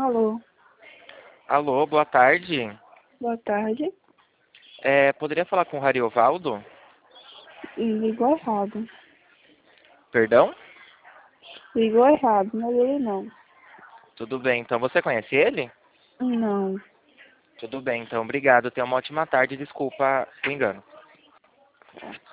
Alô, Alô, boa tarde. boa tarde. Poderia falar com o Hariovaldo? Ligou errado. Perdão? Ligou errado, não é ele não. Tudo bem, então você conhece ele? Não. Tudo bem, então obrigado. Tenha uma ótima tarde. Desculpa o engano.